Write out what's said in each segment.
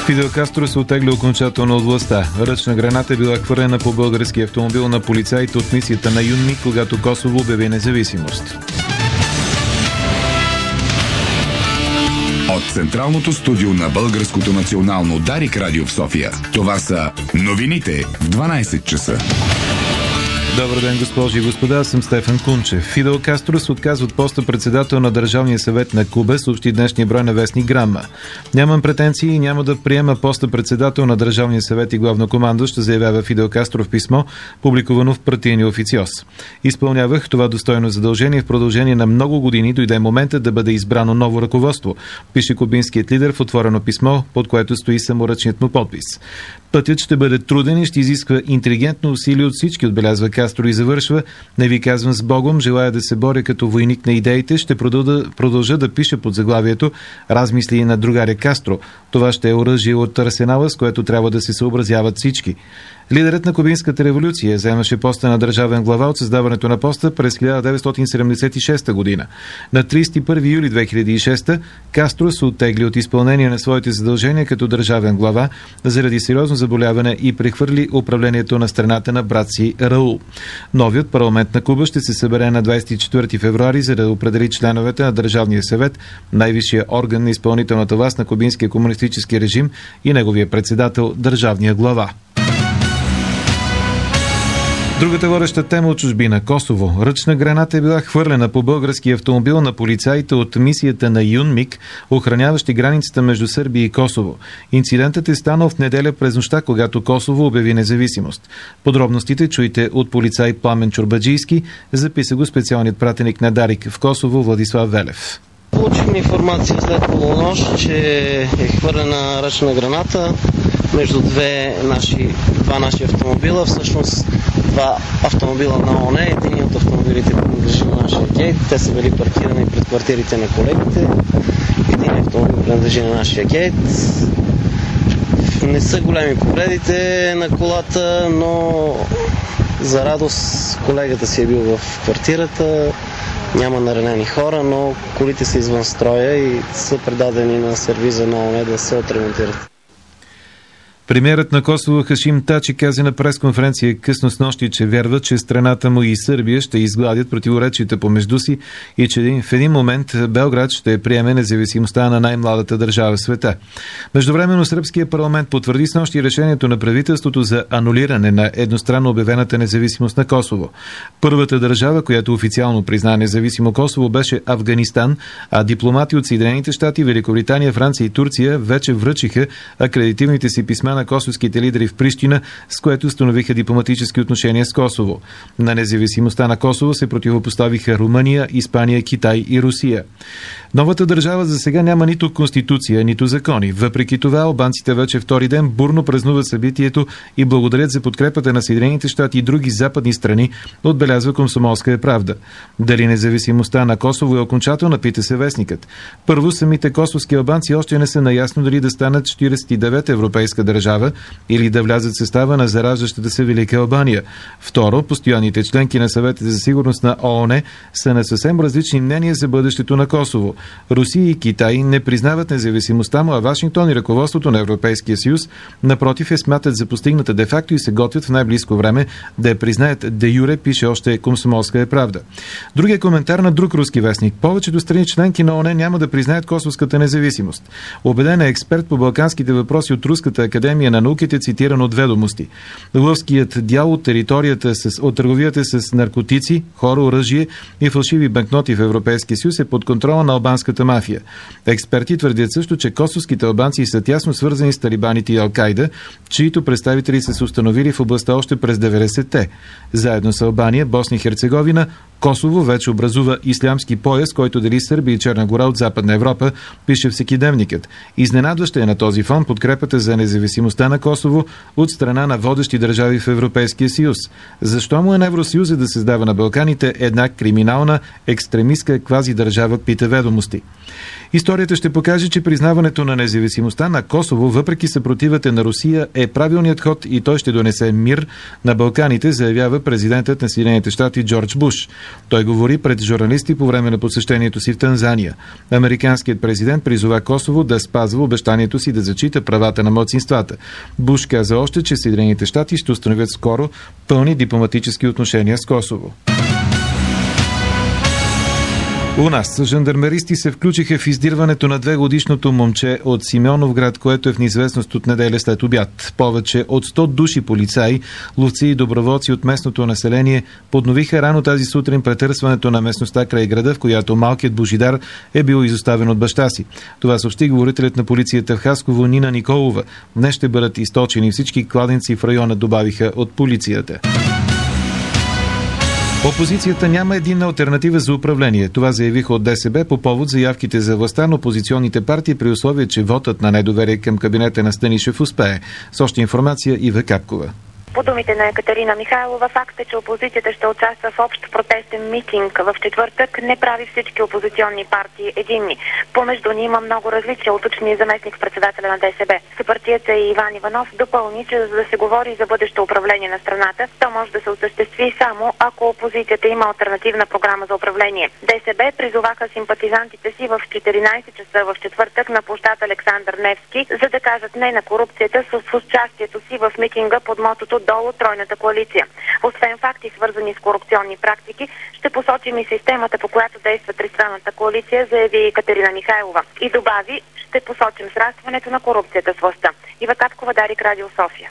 Фидел Кастро се оттегля окончателно от властта. Ръчна граната е била хвърлена по български автомобил на полицаите от мисията на ЮНМИК, когато Косово обяви независимост. От централното студио на Българското национално Дарик радио в София. Това са новините в 12 часа. Добър ден, госпожи и господа, аз съм Стефан Кунчев. Фидел Кастро се отказва от поста председател на Държавния съвет на Куба, съобщи днешния брой на вестник Грама. Нямам претенции и няма да приема поста председател на Държавния съвет и главнокомандващ, заявява Фидел Кастро в писмо, публикувано в партийния официоз. Изпълнявах това достойно задължение в продължение на много години, дойде момента да бъде избрано ново ръководство, пише кубинският лидер в отворено писмо, под което стои саморъчният му подпис. Пътят ще бъде труден и ще изисква интелигентно усилие от всички, отбелязва Кастро и завършва: не ви казвам с Богом, желая да се боря като войник на идеите, ще продължа да пиша под заглавието размисли на другаря Кастро. Това ще е оръжие от арсенала, с което трябва да се съобразяват всички. Лидерът на кубинската революция заемаше поста на държавен глава от създаването на поста през 1976 година. На 31 юли 2006 Кастро се оттегли от изпълнение на своите задължения като държавен глава заради сериозно заболяване и прехвърли управлението на страната на брат си Раул. Новият парламент на Куба ще се събере на 24 февруари, за да определи членовете на Държавния съвет, най-висшия орган на изпълнителната власт на кубинския комунистически режим, и неговия председател, държавния глава. Другата водеща тема от чужбина – Косово. Ръчна граната е била хвърлена по български автомобил на полицаите от мисията на ЮНМИК, охраняващи границата между Сърбия и Косово. Инцидентът е станал в неделя през нощта, когато Косово обяви независимост. Подробностите чуйте от полицай Пламен Чорбаджийски, записа го специалният пратеник на Дарик в Косово Владислав Велев. Получихме информация след полунощ, че е хвърлена ръчна граната между два наши автомобила. Всъщност два автомобила на ООН. Един от автомобилите принадлежи на нашия гейт. Те са били паркирани пред квартирите на колегите. Един автомобил принадлежи на нашия гейт. Не са големи повредите на колата, но за радост колегата си е бил в квартирата. Няма наранени хора, но колите са извън строя и са предадени на сервиза на ООН да се отремонтират. Премиерът на Косово Хашим Тачи каза на пресконференция късно снощи, че вярва, че страната му и Сърбия ще изгладят противоречията помежду си и че в един момент Белград ще приеме независимостта на най-младата държава в света. Междувременно сръбския парламент потвърди снощи решението на правителството за анулиране на едностранно обявената независимост на Косово. Първата държава, която официално призна независимо Косово, беше Афганистан, а дипломати от Съединените щати, Великобритания, Франция и Турция вече връчиха акредитивните си писма на косовските лидери в Прищина, с което установиха дипломатически отношения с Косово. На независимостта на Косово се противопоставиха Румъния, Испания, Китай и Русия. Новата държава за сега няма нито конституция, нито закони. Въпреки това, албанците вече втори ден бурно празнуват събитието и благодарят за подкрепата на Съединените щати и други западни страни, отбелязва Комсомолска правда. Дали независимостта на Косово е окончателна, пита се вестникът. Първо, самите косовски албанци още не са наясно дали да станат 49-та европейска държава или да влязат в състава на зараждащата се Велика Албания. Второ, постоянните членки на Съвета за сигурност на ООН са на съвсем различни мнения за бъдещето на Косово. Русия и Китай не признават независимостта му, а Вашингтон и ръководството на Европейския съюз напротив смятат за постигната де-факто и се готвят в най-близко време да я признаят де юре, пише още Комсомолска правда. Другия коментар на друг руски вестник. Повечето страни членки на ООН няма да признаят косовската независимост. Убеден е експерт по балканските въпроси от Руската академия на науките, цитиран от ведомости. Лъвският дял от територията от търговията с наркотици, хора, оръжие и фалшиви банкноти в Европейския съюз е под контрола на албанската мафия. Експерти твърдят също, че косовските албанци са тясно свързани с талибаните и Ал-Кайда, чието представители са се установили в областта още през 90-те. Заедно с Албания, Босна и Херцеговина, Косово вече образува ислямски пояс, който дели Сърбия и Черна гора от Западна Европа, пише всекидневникът. Изненадваща е на този фон подкрепата за независимостта на Косово от страна на водещи държави в Европейския съюз. Защо му е на Евросъюза да създава на Балканите една криминална, екстремистка квазидържава, пита ведомости. Историята ще покаже, че признаването на независимостта на Косово, въпреки съпротивата на Русия, е правилният ход и той ще донесе мир на Балканите, заявява президентът на Съединените щати Джордж Буш. Той говори пред журналисти по време на посещението си в Танзания. Американският президент призова Косово да спазва обещанието си да зачита правата на малцинствата. Буш каза още, че Съединените щати ще установят скоро пълни дипломатически отношения с Косово. У нас жандармеристи се включиха в издирването на 2-годишното момче от Симеоновград, което е в неизвестност от неделя след обяд. Повече от 100 души полицаи, ловци и доброволци от местното население подновиха рано тази сутрин претърсването на местността край града, в която малкият Божидар е бил изоставен от баща си. Това съобщи говорителят на полицията в Хасково Нина Николова. Днес ще бъдат източени всички кладенци в района, добавиха от полицията. Опозицията няма единна алтернатива за управление. Това заявиха от ДСБ по повод заявките за властта на опозиционните партии при условие, че вотът на недоверие към кабинета на Станишев успее. С още информация Ива Капкова. По думите на Екатерина Михайлова, факта, че опозицията ще участва в общ протестен митинг в четвъртък, не прави всички опозиционни партии единни. Помежду ни има много различия, уточни заместник председателя на ДСБ. Съпартията и Иван Иванов допълни, че за да се говори за бъдещо управление на страната, то може да се осъществи само ако опозицията има алтернативна програма за управление. ДСБ призоваха симпатизантите си в 14 часа в четвъртък на площад Александър Невски, за да кажат не на корупцията с участието си в митинга под мотото долу тройната коалиция. Освен факти, свързани с корупционни практики, ще посочим и системата, по която действа тристранната коалиция, заяви Екатерина Михайлова. И добави, ще посочим срастването на корупцията с властта. Ива Капкова, Дарик, Радио София.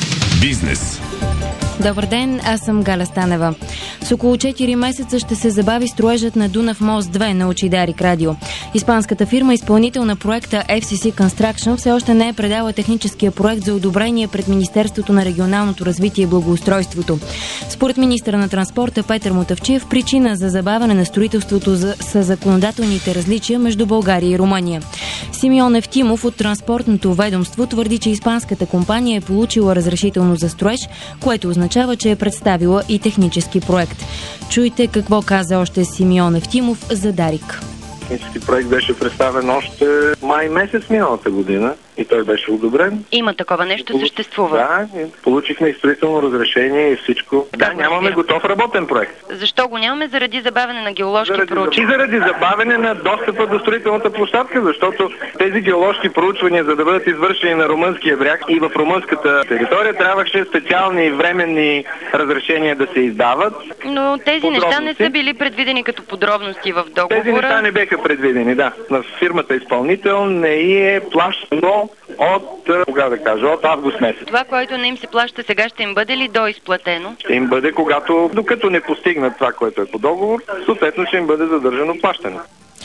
Бизнес. Добър ден, аз съм Галя Станева. С около 4 месеца ще се забави строежът на Дунав мост 2, научи Дарик Радио. Испанската фирма, изпълнител на проекта FCC Construction, все още не е предала техническия проект за одобрение пред Министерството на регионалното развитие и благоустройството. Според министъра на транспорта Петър Мутафчиев, причина за забавяне на строителството са законодателните различия между България и Румъния. Симеон Евтимов от транспортното ведомство твърди, че испанската компания е получила разрешително за строеж, което означава, че е представила и технически проект. Чуйте какво каза още Симеон Евтимов за Дарик. Технически проект беше представен още май месец миналата година и той беше одобрен. Има такова нещо, съществува. Да, получихме и строително разрешение и всичко. Да, нямаме готов работен проект. Защо го нямаме? Заради забавяне на геоложки проучвания. И заради забавяне на достъпа до строителната площадка, защото тези геоложки проучвания, за да бъдат извършени на румънския бряг и в румънската територия, трябваше специални временни разрешения да се издават. Но тези неща не са били предвидени като подробности в договора. Тези неща не бяха предвидени, да. На фирмата изпълнител не е плащано от август месец. Това, което не им се плаща сега, ще им бъде ли доизплатено? Ще им бъде, докато не постигнат това, което е по договор, съответно ще им бъде задържано плащане.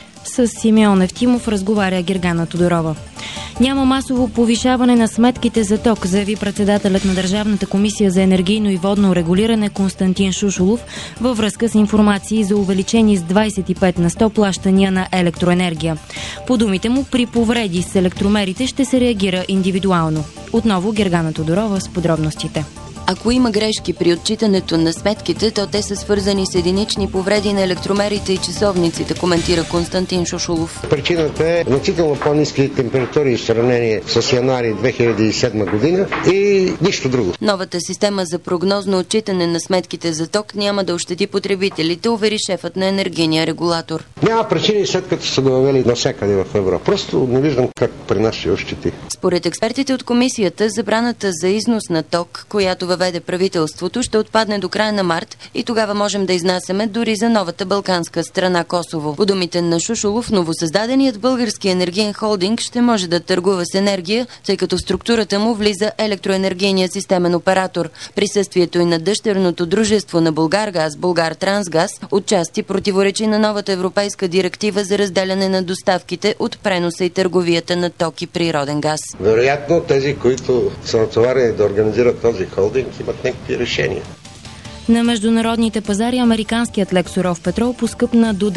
С Симеон Евтимов разговаря Гергана Тодорова. Няма масово повишаване на сметките за ток, заяви председателят на Държавната комисия за енергийно и водно регулиране Константин Шушулов във връзка с информации за увеличени с 25 на 100 плащания на електроенергия. По думите му, при повреди с електромерите ще се реагира индивидуално. Отново Гергана Тодорова с подробностите. Ако има грешки при отчитането на сметките, то те са свързани с единични повреди на електромерите и часовниците, коментира Константин Шушулов. Причината е значително по-ниски температури в сравнение с януари 2007 година и нищо друго. Новата система за прогнозно отчитане на сметките за ток няма да ощети потребителите, увери шефът на енергийния регулатор. Няма причини, след като са го въвели навсякъде в Европа. Просто не виждам как при нас ще ощети. Според експертите от комисията, забраната за износ на ток, която въведе правителството, ще отпадне до края на март и тогава можем да изнасяме дори за новата балканска страна Косово. По думите на Шушулов, новосъздаденият български енергиен холдинг ще може да търгува с енергия, тъй като в структурата му влиза електроенергийният системен оператор. Присъствието и на дъщерното дружество на Булгаргаз, Булгартрансгаз, отчасти противоречи на новата европейска директива за разделяне на доставките от преноса и търговията на ток и природен газ. Вероятно тези, които са натоварени да организират този холдинг, имат някакви решения. На международните пазари американският лек суров петрол поскъпна до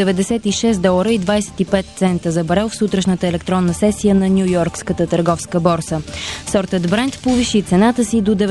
$96.25 за барел в сутрешната електронна сесия на Ню-Йоркската търговска борса. Сортът Брент повиши цената си до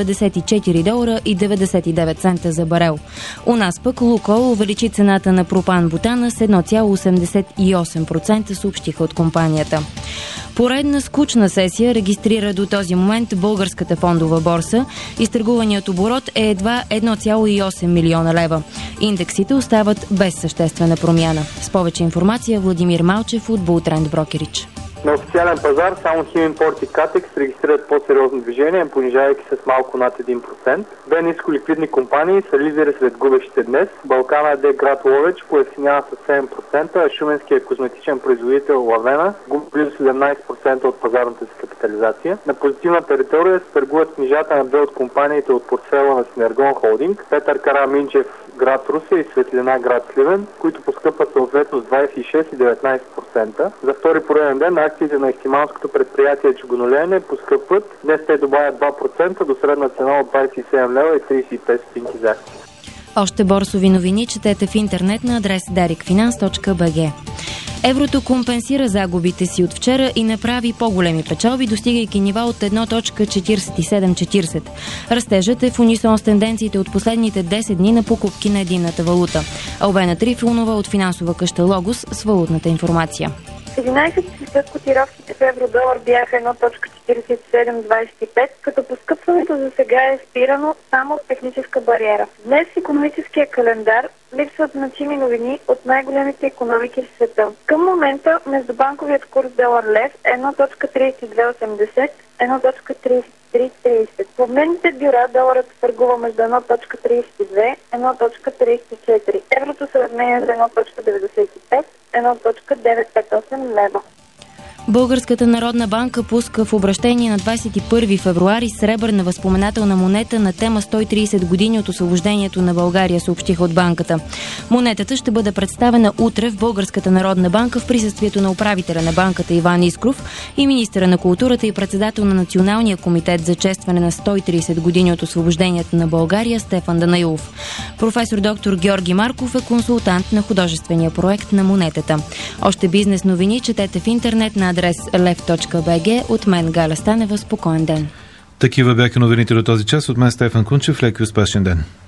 $94.99 за барел. У нас пък Лукойл увеличи цената на пропан-бутана с 1,88%, съобщиха от компанията. Поредна скучна сесия регистрира до този момент българската фондова борса. Изтъргуваният оборот е едва 1,8 милиона лева. Индексите остават без съществена промяна. С повече информация Владимир Малчев от Бултренд Брокерич. На официален пазар само Химимпорт и Катекс регистрират по-сериозно движение, понижавайки с малко над 1%. Две ниско ликвидни компании са лидери сред губещите днес. Балкана АД град Ловеч поевтинява с 7%, а шуменският козметичен производител Лавена губи близо 17% от пазарната си капитализация. На позитивна територия се търгуват книжата на две от компаниите от портфела на Синергон Холдинг, Петър Караминчев град Русе и Светлина град Сливен, които поскъпват съответно с 26 и 19%. За втори пореден ден акциите на ехтиманското предприятие Чугунолеене поскъпват. Днес те добавят 2% до средна цена от 27 лева и 35 стотинки за акция. Още борсови новини четете в интернет на адрес darikfinance.bg. Еврото компенсира загубите си от вчера и направи по-големи печалби, достигайки нива от 1.4740. Растежът е в унисон с тенденциите от последните 10 дни на покупки на единната валута. Албена Трифонова от финансова къща Логос с валутната информация. В 11 часа котировките в евро-долар бяха 1.4725, като поскъпването за сега е спирано само от техническа бариера. Днес в икономическия календар липсват значими новини от най-големите икономики в света. Към момента междубанковият курс долар-лев е 1.3280, 1.3330. В обменните бюра доларът търгува между 1.32 и 1.34. Еврото се разменя за 1.95, 1.958 лева. Българската народна банка пуска в обращение на 21 февруари сребърна възпоменателна монета на тема 130 години от освобождението на България, съобщиха от банката. Монетата ще бъде представена утре в Българската народна банка в присъствието на управителя на банката Иван Искров и министъра на културата и председател на Националния комитет за честване на 130 години от освобождението на България Стефан Данаилов. Професор доктор Георги Марков е консултант на художествения проект на монетата. Още бизнес новини четете в интернет на адрес lev.bg. От мен Галя Станева. Спокоен ден. Такива бяха новините до този час. От мен Стефан Кунчев. Леки успешен ден.